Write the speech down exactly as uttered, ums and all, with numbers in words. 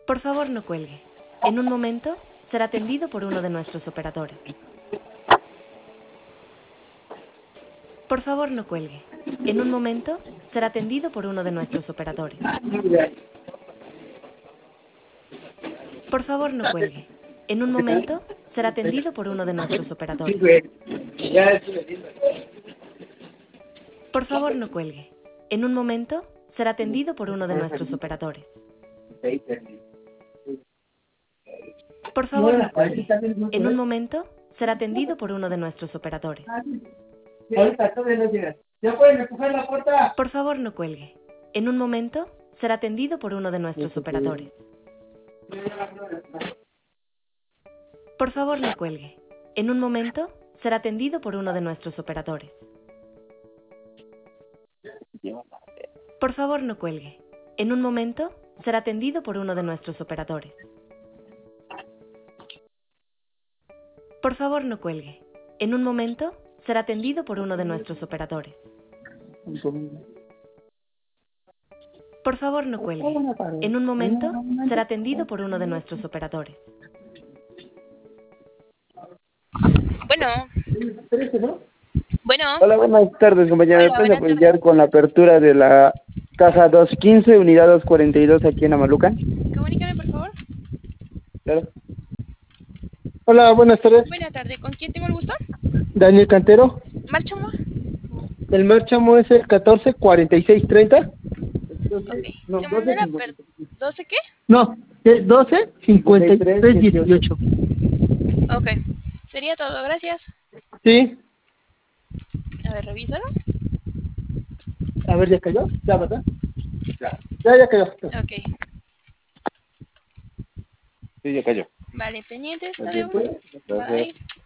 Por favor, no cuelgue. En un momento será atendido por uno de nuestros operadores. Por favor, no cuelgue. En un momento será atendido por uno de nuestros operadores. Por favor, no cuelgue. En un momento será atendido por uno de nuestros operadores. Por favor, no cuelgue. En un momento será atendido por uno de nuestros operadores. Por favor, no cuelgue. En un momento será atendido por uno de nuestros operadores. ¿Ya pueden empujar la puerta? Por favor, no cuelgue. En un momento será atendido por uno de nuestros operadores. Por favor, no cuelgue. En un momento será atendido por uno de nuestros operadores. Por favor, no cuelgue. En un momento será atendido por uno de nuestros operadores. Por favor, no cuelgue. En un momento será atendido por uno de nuestros operadores. Por favor, no cuelgue. En un momento será atendido por uno de nuestros operadores. Bueno, bueno. Hola, buenas tardes, compañera. ¿Me Hola, puedes buenas apoyar con la apertura de la caja doscientos quince, unidad doscientos cuarenta y dos aquí en Amalucan? Comunícame, por favor. Claro. Hola, buenas tardes. Buenas tardes. ¿Con quién tengo el gusto? Daniel Cantero. Márchamo. El marchamo es el catorce cuarenta y seis treinta. Ok. No, ¿Se mandó la doce, per... ¿doce qué? no, es doce cincuenta y tres dieciocho. Ok. Sería todo. Gracias. Sí. A ver, revísalo. A ver, ¿ya cayó? ¿Ya, verdad? Ya. Ya, ya cayó. Ok. Sí, ya cayó. Vale, pendientes. Ok, Adiós. pues, gracias. Bye.